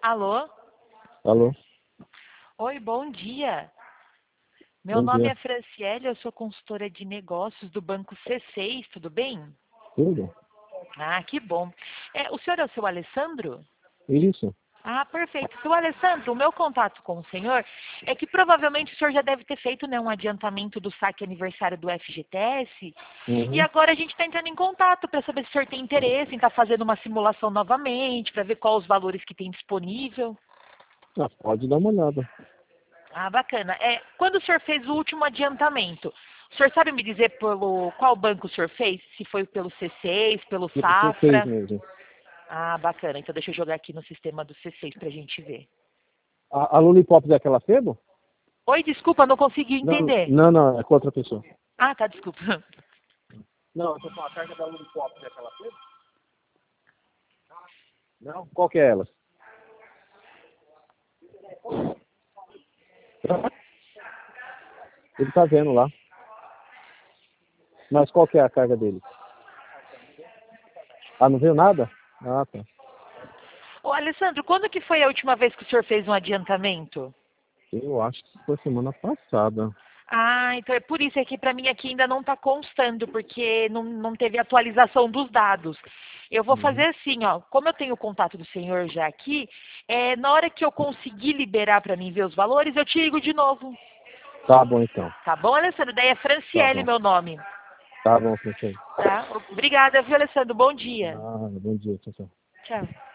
Alô? Alô? Oi, bom dia. Meu Bom nome dia. é Franciele, eu sou consultora de negócios do Banco C6, tudo bem? Tudo? Ah, que bom. O senhor é o seu Alessandro? Isso. Ah, perfeito. Seu Alessandro, o meu contato com o senhor é que provavelmente o senhor já deve ter feito, né, um adiantamento do saque aniversário do FGTS. E Uhum. agora a gente está entrando em contato para saber se o senhor tem interesse em estar fazendo uma simulação novamente, para ver quais os valores que tem disponível. Ah, pode dar uma olhada. Ah, bacana. Quando o senhor fez o último adiantamento, o senhor sabe me dizer pelo qual banco o senhor fez? Se foi pelo C6, pelo Você fez Safra? mesmo. Ah, bacana. Então deixa eu jogar aqui no sistema do C6 para a gente ver. A Lollipop é aquela sebo? Oi, desculpa, não consegui Não, entender. não, não, é com outra pessoa. Ah, tá, desculpa. Não, eu tô com a carga da Lollipop daquela sebo? Não? Qual que é ela? Ele tá vendo lá. Mas qual que é a carga dele? Ah, não veio nada? Ah, tá. Ô, Alessandro, quando que foi a última vez que o senhor fez um adiantamento? Eu acho que foi semana passada. Ah, então é por isso é que para mim aqui ainda não está constando, porque não teve atualização dos dados. Eu vou Uhum. fazer assim, ó, como eu tenho o contato do senhor já aqui, na hora que eu conseguir liberar para mim ver os valores, eu te ligo de novo. Tá bom, então. Tá bom, Alessandro? Daí é Tá Franciele bom. meu nome. Tá bom, Francine. Tá? Obrigada, viu, Alessandro? Bom dia. Ah, bom dia, tchau, tchau. Tchau.